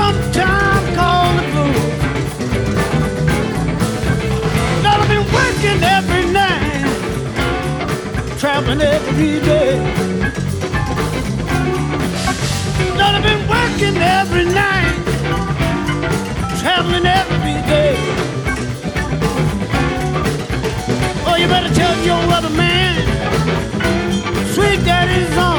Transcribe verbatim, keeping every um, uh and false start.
sometimes called the blues. Lord, I've been working every night, traveling every day. Lord, I've been working every night, traveling every day. Oh, you better tell your other man, sweet daddy's on.